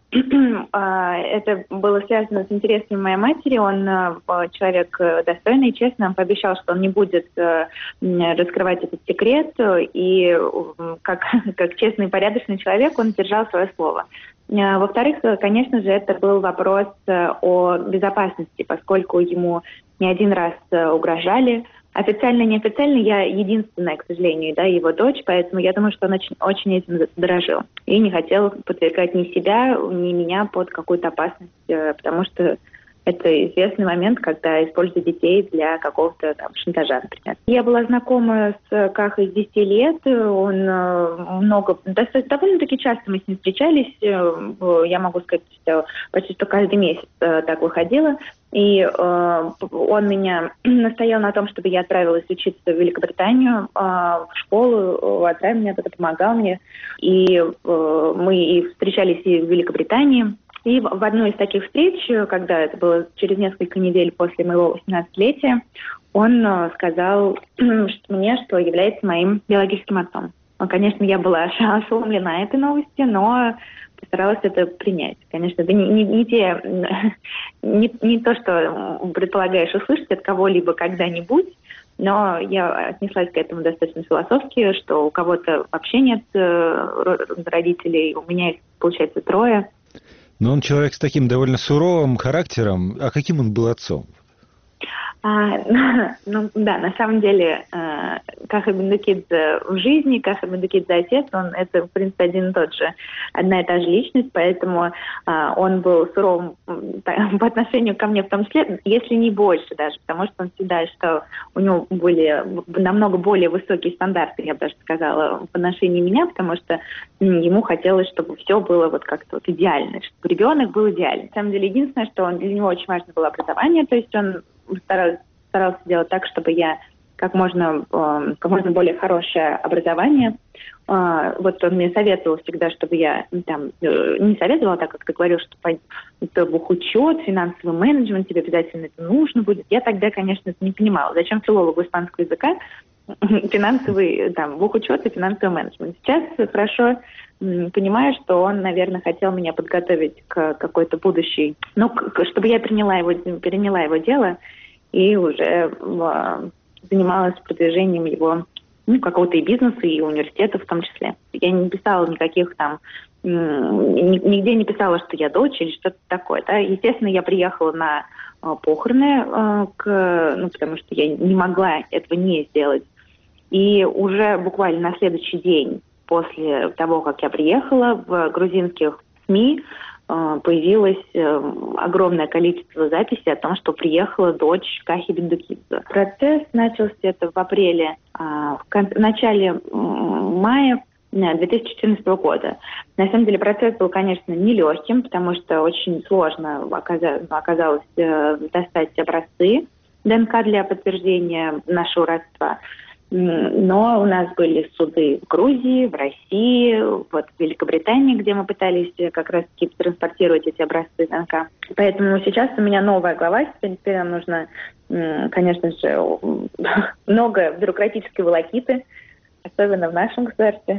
K: а, это было связано с интересами моей матери. Он а, человек достойный, честный. Он пообещал, что он не будет а, раскрывать этот секрет. И как, как честный и порядочный человек он держал свое слово. А, во-вторых, конечно же, это был вопрос о безопасности, поскольку ему не один раз угрожали. Официально, неофициально я единственная, к сожалению, да, его дочь, поэтому я думаю, что он очень, очень этим дорожил. И не хотел подвергать ни себя, ни меня под какую-то опасность, потому что это известный момент, когда используют детей для какого-то там шантажа, например. Я была знакома с Кахой с десяти лет. Он много, довольно-таки часто мы с ним встречались. Я могу сказать, что почти что каждый месяц так выходила. И э, он меня настоял на том, чтобы я отправилась учиться в Великобританию, э, в школу. Отец мне это помогал мне. И э, мы и встречались и в Великобритании. И в одной из таких встреч, когда это было через несколько недель после моего восемнадцатилетия, он сказал мне, что является моим биологическим отцом. Конечно, я была ошеломлена этой новостью, но постаралась это принять. Конечно, это не, не, не, те, не, не то, что предполагаешь услышать от кого-либо когда-нибудь, но я отнеслась к этому достаточно философски, что у кого-то вообще нет родителей, у меня их, получается, трое.
J: Но он человек с таким довольно суровым характером. А каким он был отцом?
K: А, ну да, на самом деле э, Каха Бендукидзе в жизни, Каха Бендукидзе отец, он это в принципе один и тот же, одна и та же личность, поэтому э, он был суровым по отношению ко мне в том числе, если не больше даже, потому что он всегда, что у него были намного более высокие стандарты, я бы даже сказала, в отношении меня, потому что ему хотелось, чтобы все было вот как-то вот идеально, чтобы ребенок был идеальный. На самом деле единственное, что он, для него очень важно было образование, то есть он Старался, старался делать так, чтобы я как можно, как можно более хорошее образование. Вот он мне советовал всегда, чтобы я там не советовала, так как ты говорил, что это бухучет, финансовый менеджмент, тебе обязательно это нужно будет. Я тогда, конечно, это не понимала. Зачем филологу испанского языка финансовый, там, бухучет и финансовый менеджмент? Сейчас хорошо понимаю, что он, наверное, хотел меня подготовить к какой-то будущей, ну, чтобы я приняла его, переняла его дело и уже занималась продвижением его, ну, какого-то и бизнеса, и университета в том числе. Я не писала никаких там, нигде не писала, что я дочь или что-то такое. Да? Естественно, я приехала на похороны, к, ну, потому что я не могла этого не сделать. И уже буквально на следующий день после того, как я приехала, в грузинских СМИ появилось огромное количество записей о том, что приехала дочь Кахи Бендукидзе. Процесс начался это в апреле, в, кон- в начале мая две тысячи четырнадцатого года. На самом деле процесс был, конечно, нелегким, потому что очень сложно оказалось, оказалось достать образцы ДНК для подтверждения нашего родства. Но у нас были суды в Грузии, в России, вот в Великобритании, где мы пытались как раз-таки транспортировать эти образцы ДНК. Поэтому сейчас у меня новая глава, теперь нам нужно, конечно же, много бюрократической волокиты, особенно в нашем государстве,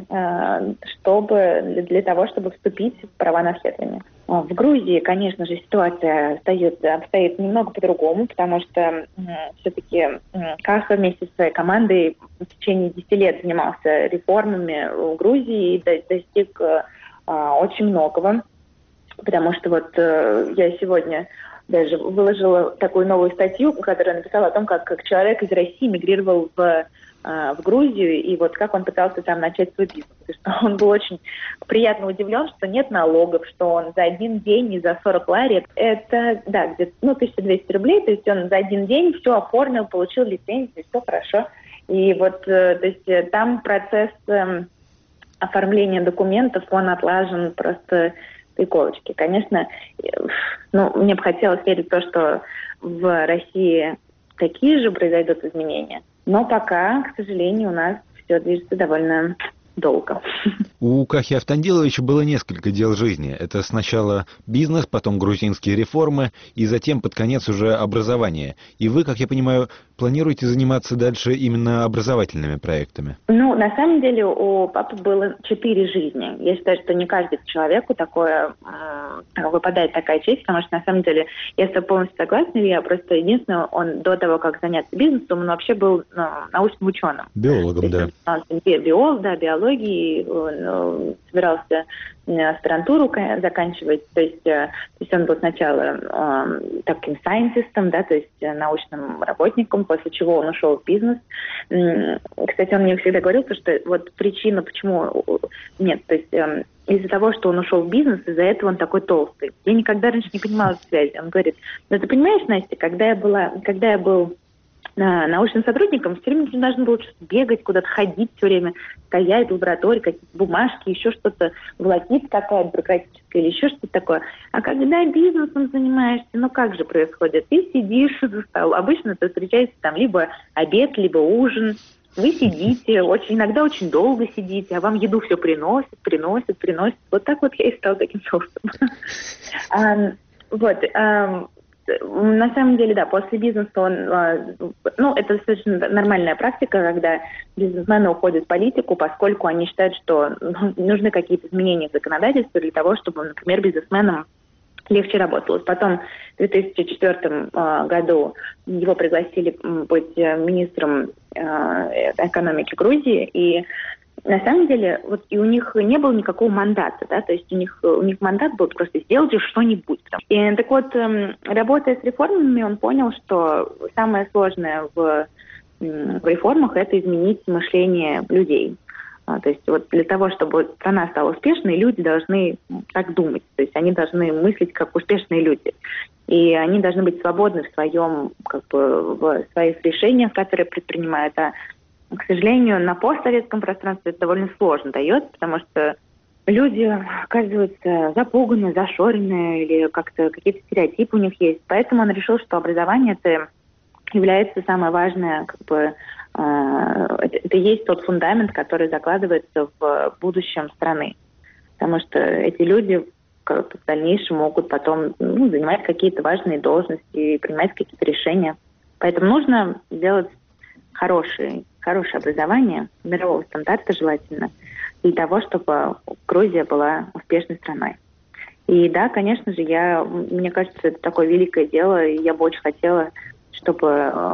K: чтобы, для того, чтобы вступить в права наследования. В Грузии, конечно же, ситуация обстоит, обстоит немного по-другому, потому что все-таки Каха вместе со своей командой в течение десяти лет занимался реформами в Грузии и достиг очень многого, потому что вот я сегодня даже выложила такую новую статью, которую написала о том, как, как человек из России мигрировал в в Грузию, и вот как он пытался там начать свой бизнес. Что он был очень приятно удивлен, что нет налогов, что он за один день и за сорок лари, это, да, где-то, ну, тысяча двести рублей, то есть он за один день все оформил, получил лицензию, все хорошо. И вот, то есть там процесс э, оформления документов, он отлажен просто по иголочке. Конечно, ну, мне бы хотелось верить в то, что в России такие же произойдут изменения. Но пока, к сожалению, у нас все движется довольно долго.
J: У Кахи Автандиловича было несколько дел жизни. Это сначала бизнес, потом грузинские реформы, и затем под конец уже образование. И вы, как я понимаю, планируете заниматься дальше именно образовательными проектами?
K: Ну, на самом деле, у папы было четыре жизни. Я считаю, что не каждому человеку такое э, выпадает такая честь, потому что, на самом деле, я с тобой полностью согласна, я просто единственное, он до того, как заняться бизнесом, он вообще был ну, научным ученым.
J: Биологом, да.
K: Биолог, да, биологией, он собирался аспирантуру заканчивать, то есть, то есть он был сначала э, таким сайентистом, да, то есть научным работником, после чего он ушел в бизнес. Кстати, он мне всегда говорил, что вот причина, почему нет, то есть э, из-за того, что он ушел в бизнес, из-за этого он такой толстый. Я никогда раньше не понимала этой связи. Он говорит, ну ты понимаешь, Настя, когда я была, когда я был научным сотрудником, все время ты должен был что-то бегать, куда-то ходить все время, стоять в лаборатории, какие-то бумажки, еще что-то, волокит какая-то бюрократическая или еще что-то такое. А когда бизнесом занимаешься, ну как же происходит? Ты сидишь за столом, обычно ты встречаешься там либо обед, либо ужин, вы сидите, очень, иногда очень долго сидите, а вам еду все приносят, приносят, приносят. Вот так вот я и стала таким толстым. Вот, на самом деле, да, после бизнеса он, ну, это совершенно нормальная практика, когда бизнесмены уходят в политику, поскольку они считают, что нужны какие-то изменения в законодательстве для того, чтобы, например, бизнесменам легче работалось. Потом в две тысячи четвёртом году его пригласили быть министром экономики Грузии, и на самом деле, вот и у них не было никакого мандата, да, то есть у них, у них мандат был просто сделать что-нибудь. И так вот, работая с реформами, он понял, что самое сложное в, в реформах – это изменить мышление людей. То есть вот для того, чтобы страна стала успешной, люди должны так думать, то есть они должны мыслить как успешные люди. И они должны быть свободны в своем, как бы, в своих решениях, которые предпринимают. А к сожалению, на постсоветском пространстве это довольно сложно дается, потому что люди оказываются запуганные, зашоренные, или как-то какие-то стереотипы у них есть. Поэтому он решил, что образование это является самое важное, как бы, это, это есть тот фундамент, который закладывается в будущем страны. Потому что эти люди в дальнейшем могут потом ну, занимать какие-то важные должности и принимать какие-то решения. Поэтому нужно делать хорошее, хорошее образование, мирового стандарта желательно, для того, чтобы Грузия была успешной страной. И да, конечно же, я, мне кажется, это такое великое дело, и я бы очень хотела, чтобы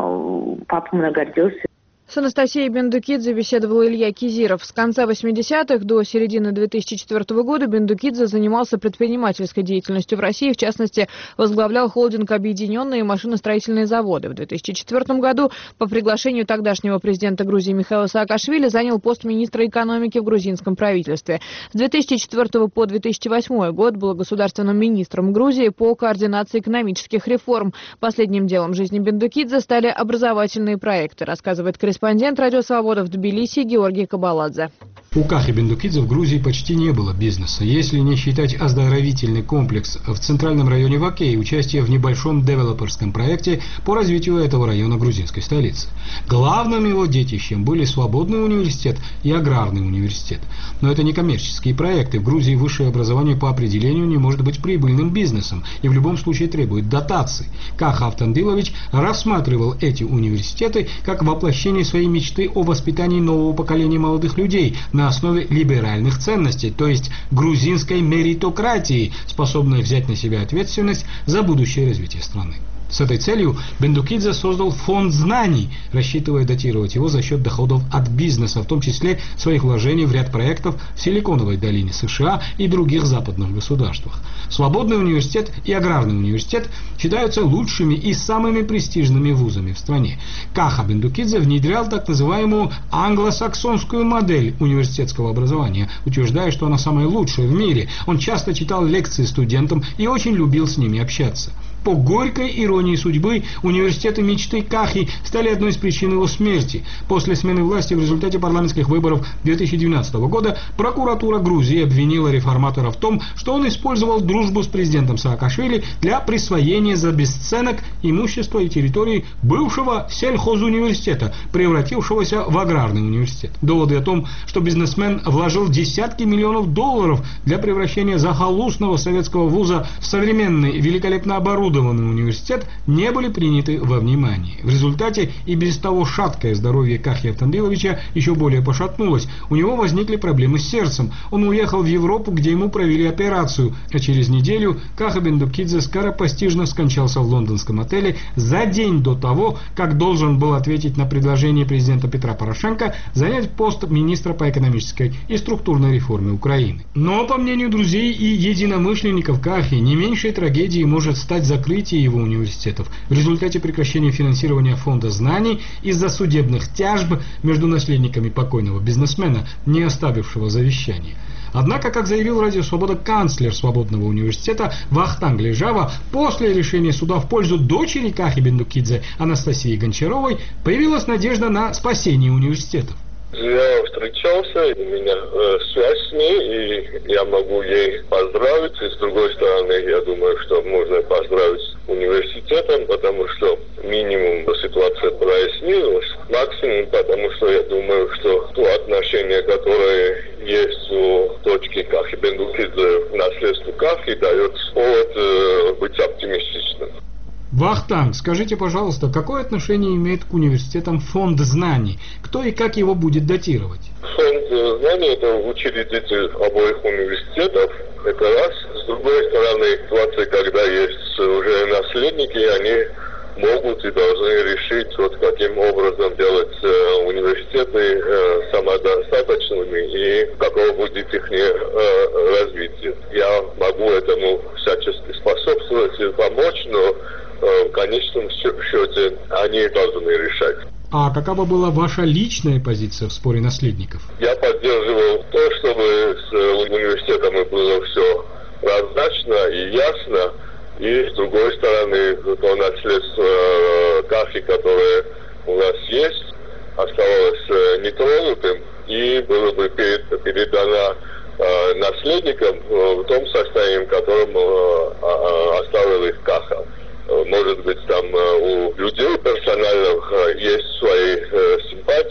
K: э, папа мной гордился.
A: С Анастасией Бендукидзе беседовал Илья Кизиров. С конца восьмидесятых до середины две тысячи четвёртого года Бендукидзе занимался предпринимательской деятельностью в России. В частности, возглавлял холдинг «Объединенные машиностроительные заводы». В две тысячи четвёртом году по приглашению тогдашнего президента Грузии Михаила Саакашвили занял пост министра экономики в грузинском правительстве. С две тысячи четвёртого по две тысячи восьмой год был государственным министром Грузии по координации экономических реформ. Последним делом жизни Бендукидзе стали образовательные проекты, рассказывает корреспондент Радио Свобода в Тбилиси Георгий Кабаладзе.
L: У Кахи Бендукидзе в Грузии почти не было бизнеса, если не считать оздоровительный комплекс в центральном районе Ваке и участие в небольшом девелоперском проекте по развитию этого района грузинской столицы. Главным его детищем были свободный университет и аграрный университет. Но это не коммерческие проекты. В Грузии высшее образование по определению не может быть прибыльным бизнесом и в любом случае требует дотаций. Каха Автандилович рассматривал эти университеты как воплощение своей мечты о воспитании нового поколения молодых людей на основе либеральных ценностей, то есть грузинской меритократии, способной взять на себя ответственность за будущее развитие страны. С этой целью Бендукидзе создал фонд знаний, рассчитывая датировать его за счет доходов от бизнеса, в том числе своих вложений в ряд проектов в Силиконовой долине США и других западных государствах. Свободный университет и аграрный университет считаются лучшими и самыми престижными вузами в стране. Каха Бендукидзе внедрял так называемую англосаксонскую модель университетского образования, утверждая, что она самая лучшая в мире. Он часто читал лекции студентам и очень любил с ними общаться. По горькой иронии судьбы, университеты мечты Кахи стали одной из причин его смерти. После смены власти в результате парламентских выборов две тысячи двенадцатого года прокуратура Грузии обвинила реформатора в том, что он использовал дружбу с президентом Саакашвили для присвоения за бесценок имущества и территории бывшего сельхозуниверситета, превратившегося в аграрный университет. Доводы о том, что бизнесмен вложил десятки миллионов долларов для превращения захолустного советского вуза в современный, великолепно оборудованный университет, не были приняты во внимание. В результате и без того шаткое здоровье Кахи Автандиловича еще более пошатнулось. У него возникли проблемы с сердцем. Он уехал в Европу, где ему провели операцию, а через неделю Каха Бендукидзе скоропостижно скончался в лондонском отеле за день до того, как должен был ответить на предложение президента Петра Порошенко занять пост министра по экономической и структурной реформе Украины. Но, по мнению друзей и единомышленников Кахи, не меньшей трагедией может стать закрытие его университетов в результате прекращения финансирования фонда знаний из-за судебных тяжб между наследниками покойного бизнесмена, не оставившего завещания. Однако, как заявил Радио Свобода канцлер Свободного университета Вахтанг Лежава, после решения суда в пользу дочери Кахи Бендукидзе Анастасии Гончаровой появилась надежда на спасение университетов.
M: Я встречался, у меня э, связь с ней, и я могу ей поздравить. И с другой стороны, я думаю, что можно поздравить с университетом, потому что минимум ситуация прояснилась. Максимум, потому что я думаю, что то отношение, которое есть у дочки Кахи Бендукидзе к наследству Кахи, дает повод э, быть оптимистичным.
L: Вахтанг, скажите, пожалуйста, какое отношение имеет к университетам фонд знаний? Кто и как его будет датировать?
M: Фонд знаний – это учредитель обоих университетов, это раз. С другой стороны, ситуация, когда есть уже наследники, они могут и должны решить, вот каким образом делать э, университеты э, самодостаточными и каково будет их э, развитие. Я могу этому всячески способствовать и помочь, но в конечном счете они должны решать.
L: А какова была ваша личная позиция в споре наследников?
M: Я поддерживал то, чтобы с университетами было все прозрачно и ясно. И с другой стороны, то наследство Кахи, которое у нас есть, оставалось нетронутым и было бы передано наследникам в том состоянии, в котором оставил их Каха. Может быть, там у людей персональных есть свои симпатии,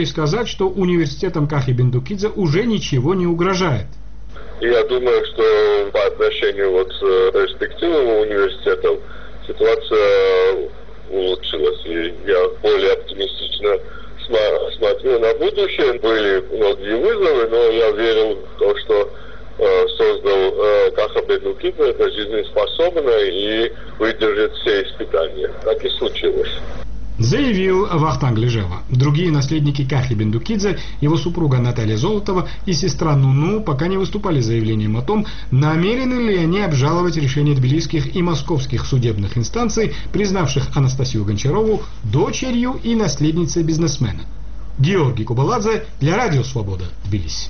L: ли сказать, что университетам Кахи Бендукидзе уже ничего не угрожает?
M: Я думаю, что по отношению вот к перспективам университетов ситуация улучшилась. И я более оптимистично смотрю на будущее. Были многие вызовы, но я верил в то, что э, создал э, Каха Бендукидзе, это жизнеспособно и выдержит все испытания. Так и случилось.
L: Заявил Вахтанг Лежева. Другие наследники Кахи Бендукидзе, его супруга Наталья Золотова и сестра Нуну, пока не выступали с заявлением о том, намерены ли они обжаловать решение тбилисских и московских судебных инстанций, признавших Анастасию Гончарову дочерью и наследницей бизнесмена. Георгий Кубаладзе для Радио Свобода, Тбилиси.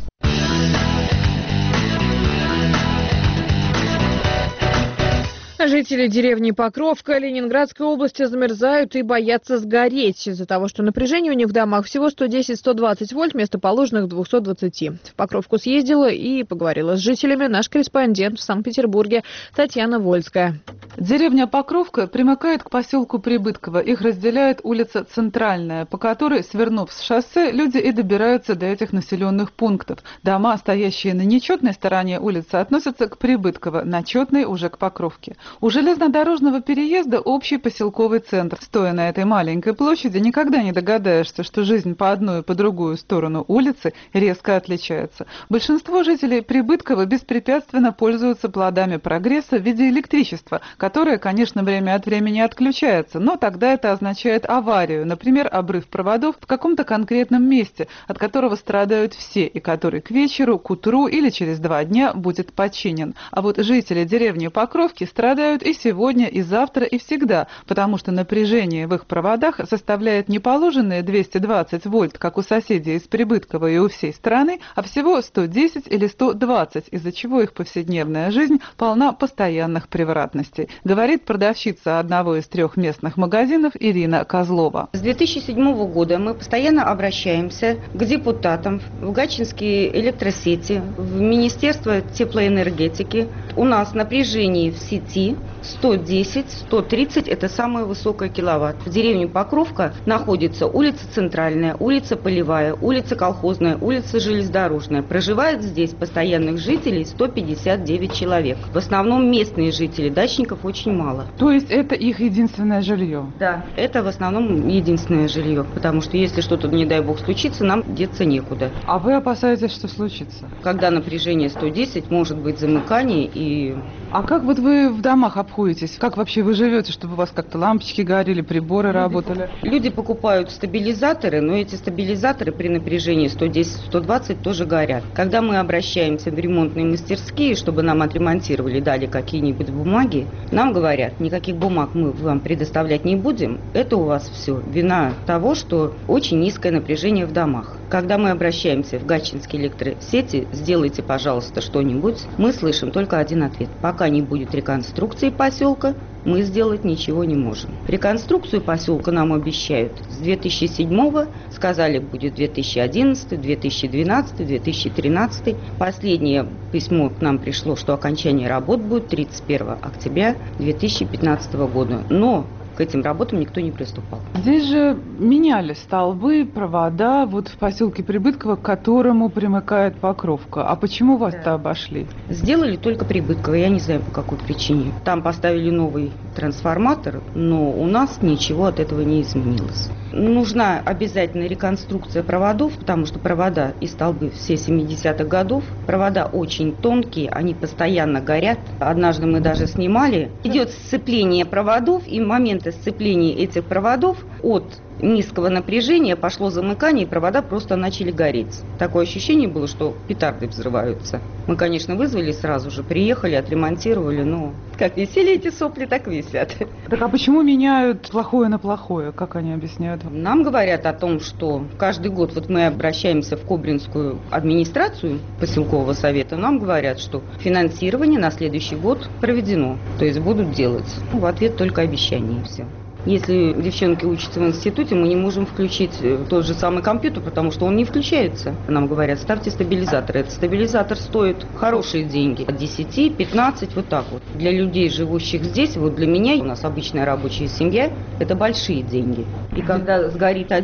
A: Жители деревни Покровка Ленинградской области замерзают и боятся сгореть из-за того, что напряжение у них в домах всего сто десять - сто двадцать вольт вместо положенных двухсот двадцати. В Покровку съездила и поговорила с жителями наш корреспондент в Санкт-Петербурге Татьяна Вольская.
N: Деревня Покровка примыкает к поселку Прибытково. Их разделяет улица Центральная, по которой, свернув с шоссе, люди и добираются до этих населенных пунктов. Дома, стоящие на нечетной стороне улицы, относятся к Прибытково, на четной уже к Покровке. У железнодорожного переезда общий поселковый центр. Стоя на этой маленькой площади, никогда не догадаешься, что жизнь по одну и по другую сторону улицы резко отличается. Большинство жителей Прибыткова беспрепятственно пользуются плодами прогресса в виде электричества, которое, конечно, время от времени отключается, но тогда это означает аварию, например, обрыв проводов в каком-то конкретном месте, от которого страдают все, и который к вечеру, к утру или через два дня будет починен. А вот жители деревни Покровки страдают и сегодня, и завтра, и всегда, потому что напряжение в их проводах составляет не положенные двести двадцать вольт, как у соседей из Прибыткова и у всей страны, а всего сто десять или сто двадцать, из-за чего их повседневная жизнь полна постоянных превратностей, говорит продавщица одного из трех местных магазинов Ирина Козлова.
O: С две тысячи седьмого года мы постоянно обращаемся к депутатам, в Гатчинские электросети, в Министерство теплоэнергетики. У нас напряжение в сети сто десять - сто тридцать, это самая высокая киловатт. В деревне Покровка находится улица Центральная, улица Полевая, улица Колхозная, улица Железнодорожная. Проживает здесь постоянных жителей сто пятьдесят девять человек. В основном местные жители, дачников очень мало.
N: То есть это их единственное жилье?
O: Да, это в основном единственное жилье, потому что если что-то, не дай бог, случится, нам деться некуда.
N: А вы опасаетесь, что случится?
O: Когда напряжение сто десять, может быть замыкание и...
N: А как вот вы в домах обходитесь? Как вообще вы живете, чтобы у вас как-то лампочки горели, приборы люди, работали?
O: Люди покупают стабилизаторы, но эти стабилизаторы при напряжении сто десять - сто двадцать тоже горят. Когда мы обращаемся в ремонтные мастерские, чтобы нам отремонтировали, дали какие-нибудь бумаги, нам говорят, никаких бумаг мы вам предоставлять не будем. Это у вас все вина того, что очень низкое напряжение в домах. Когда мы обращаемся в Гатчинские электросети, сделайте, пожалуйста, что-нибудь, мы слышим только один ответ. Пока не будет реконструкции поселка, мы сделать ничего не можем. Реконструкцию поселка нам обещают с две тысячи седьмого, сказали, будет две тысячи одиннадцатый, две тысячи двенадцатый, две тысячи тринадцатый. Последнее письмо к нам пришло, что окончание работ будет тридцать первого октября две тысячи пятнадцатого года. Но к этим работам никто не приступал.
N: Здесь же меняли столбы, провода, вот в поселке Прибытково, к которому примыкает Покровка. А почему вас-то да. обошли?
O: Сделали только Прибытково, я не знаю по какой причине. Там поставили новый трансформатор, но у нас ничего от этого не изменилось. Нужна обязательно реконструкция проводов, потому что провода и столбы все семидесятых годов. Провода очень тонкие, они постоянно горят. Однажды мы даже снимали. Идет сцепление проводов, и в момент сцепления этих проводов от низкого напряжения пошло замыкание, и провода просто начали гореть. Такое ощущение было, что петарды взрываются. Мы, конечно, вызвали сразу же, приехали, отремонтировали, но как висели эти сопли, так висят.
N: Так а почему меняют плохое на плохое? Как они объясняют?
O: Нам говорят о том, что каждый год вот мы обращаемся в Кобринскую администрацию поселкового совета, нам говорят, что финансирование на следующий год проведено, то есть будут делать. В ответ только обещания и все. Если девчонки учатся в институте, мы не можем включить тот же самый компьютер, потому что он не включается. Нам говорят, ставьте стабилизатор. Этот стабилизатор стоит хорошие деньги. От десяти, пятнадцати, вот так вот. Для людей, живущих здесь, вот для меня, у нас обычная рабочая семья, это большие деньги. И когда сгорит один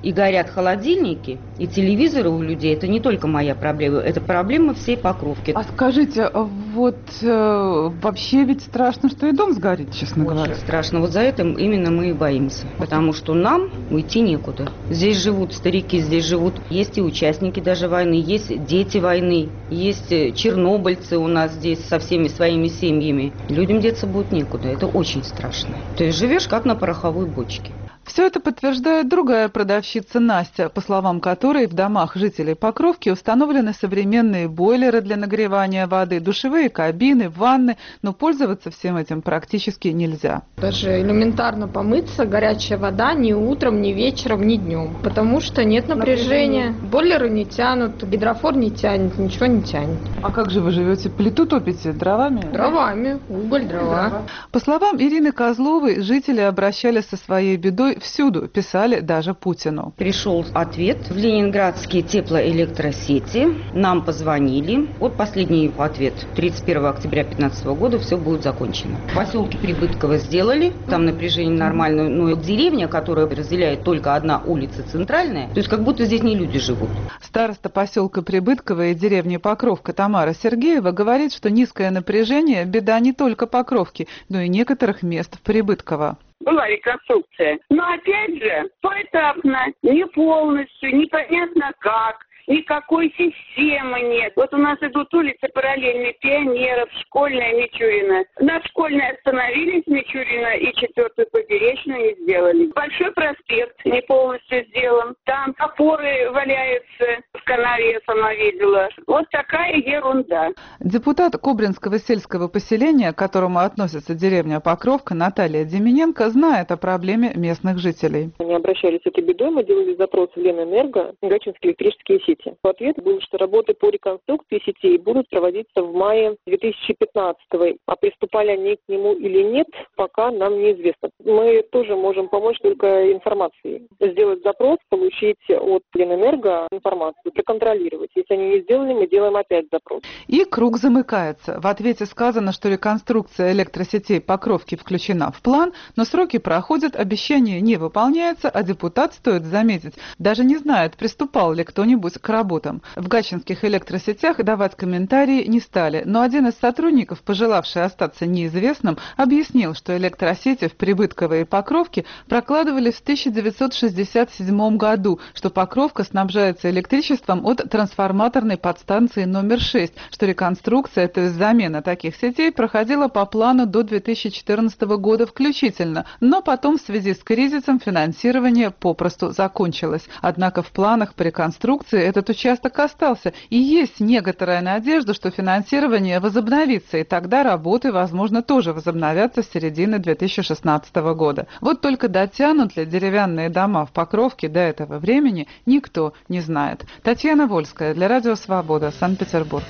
O: и горят холодильники, и телевизоры у людей, это не только моя проблема, это проблема всей Покровки.
N: А скажите, вот э, вообще ведь страшно, что и дом сгорит, честно
O: Очень
N: говоря.
O: страшно. Вот за это именно мы и боимся. Потому что нам уйти некуда. Здесь живут старики, здесь живут, есть и участники даже войны, есть дети войны, есть чернобыльцы у нас здесь со всеми своими семьями. Людям деться будет некуда. Это очень страшно. То есть живешь как на пороховой бочке.
N: Все это подтверждает другая продавщица Настя, по словам которой в домах жителей Покровки установлены современные бойлеры для нагревания воды, душевые кабины, ванны, но пользоваться всем этим практически нельзя.
P: Даже элементарно помыться горячая вода ни утром, ни вечером, ни днем, потому что нет напряжения. Напряжение. Бойлеры не тянут, гидрофор не тянет, ничего не тянет.
N: А как же вы живете? Плиту топите дровами?
P: Дровами, уголь, дрова.
N: По словам Ирины Козловой, жители обращались со своей бедой всюду, писали даже Путину.
O: Пришел ответ в ленинградские теплоэлектросети, нам позвонили. Вот последний ответ. тридцать первого октября две тысячи пятнадцатого года все будет закончено. В поселке Прибытково сделали, там напряжение нормальное, но деревня, которая разделяет только одна улица центральная, то есть как будто здесь не люди живут.
N: Староста поселка Прибытково и деревни Покровка Тамара Сергеева говорит, что низкое напряжение – беда не только Покровки, но и некоторых мест в Прибытково.
Q: Была реконструкция. Но опять же, поэтапно, не полностью, непонятно как. Никакой системы нет. Вот у нас идут улицы параллельные Пионеров, Школьная, Мичурина. На Школьной остановились, Мичурина и четвертую Поперечную не сделали. Большой проспект не полностью сделан. Там опоры валяются в канаве, я сама видела. Вот такая ерунда.
N: Депутат Кобринского сельского поселения, к которому относится деревня Покровка, Наталья Демененко, знает о проблеме местных жителей.
R: Они обращались с этой бедой, мы делали запрос в Ленэнерго, Гатчинские электрические сети. Ответ был, что работы по реконструкции сетей будут проводиться в мае две тысячи пятнадцатого. А приступали они к нему или нет, пока нам неизвестно. Мы тоже можем помочь только информацией. Сделать запрос, получить от Ленэнерго информацию, проконтролировать. Если они не сделали, мы делаем опять запрос.
N: И круг замыкается. В ответе сказано, что реконструкция электросетей Покровки включена в план, но сроки проходят, обещание не выполняется, а депутат, стоит заметить, даже не знает, приступал ли кто-нибудь к работам. В гатчинских электросетях давать комментарии не стали, но один из сотрудников, пожелавший остаться неизвестным, объяснил, что электросети в Прибытково и Покровке прокладывались в тысяча девятьсот шестьдесят седьмом году, что Покровка снабжается электричеством от трансформаторной подстанции номер шесть, что реконструкция, то есть замена таких сетей, проходила по плану до две тысячи четырнадцатого года включительно, но потом в связи с кризисом финансирование попросту закончилось. Однако в планах по реконструкции этот участок остался, и есть некоторая надежда, что финансирование возобновится, и тогда работы, возможно, тоже возобновятся с середины две тысячи шестнадцатого года. Вот только дотянут ли деревянные дома в Покровке до этого времени, никто не знает. Татьяна Вольская для Радио Свобода, Санкт-Петербург.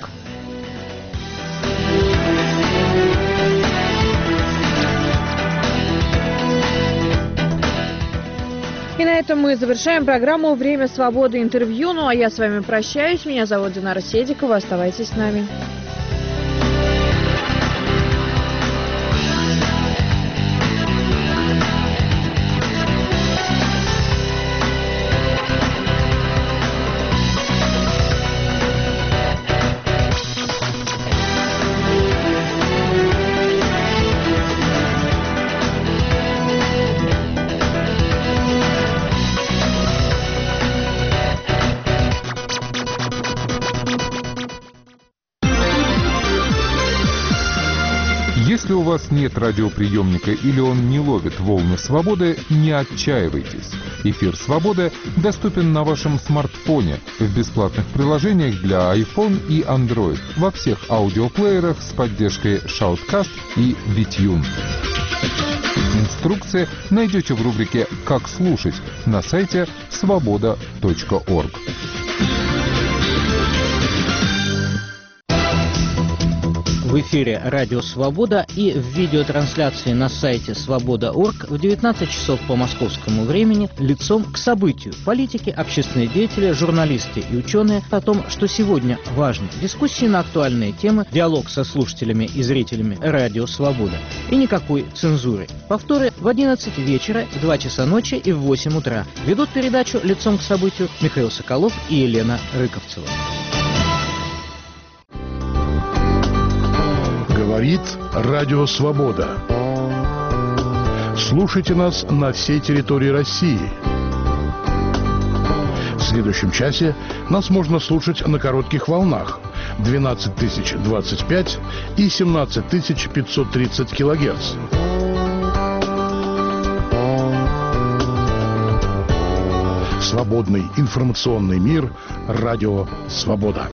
A: И на этом мы завершаем программу «Время свободы. Интервью». Ну а я с вами прощаюсь. Меня зовут Динара Седикова. Оставайтесь с нами.
S: Если у вас нет радиоприемника или он не ловит волны свободы, не отчаивайтесь. Эфир «Свобода» доступен на вашем смартфоне в бесплатных приложениях для iPhone и Android во всех аудиоплеерах с поддержкой Shoutcast и Витюн. Инструкции найдете в рубрике «Как слушать» на сайте свобода точка орг.
T: В эфире «Радио Свобода» и в видеотрансляции на сайте свобода точка орг в девятнадцать часов по московскому времени «Лицом к событию». Политики, общественные деятели, журналисты и ученые о том, что сегодня важно. Дискуссии на актуальные темы, диалог со слушателями и зрителями «Радио Свобода». И никакой цензуры. Повторы в одиннадцать вечера, в два часа ночи и в восемь утра. Ведут передачу «Лицом к событию» Михаил Соколов и Елена Рыковцева.
U: Говорит Радио Свобода. Слушайте нас на всей территории России. В следующем часе нас можно слушать на коротких волнах двенадцать тысяч двадцать пять и семнадцать тысяч пятьсот тридцать килогерц. Свободный информационный мир. Радио Свобода.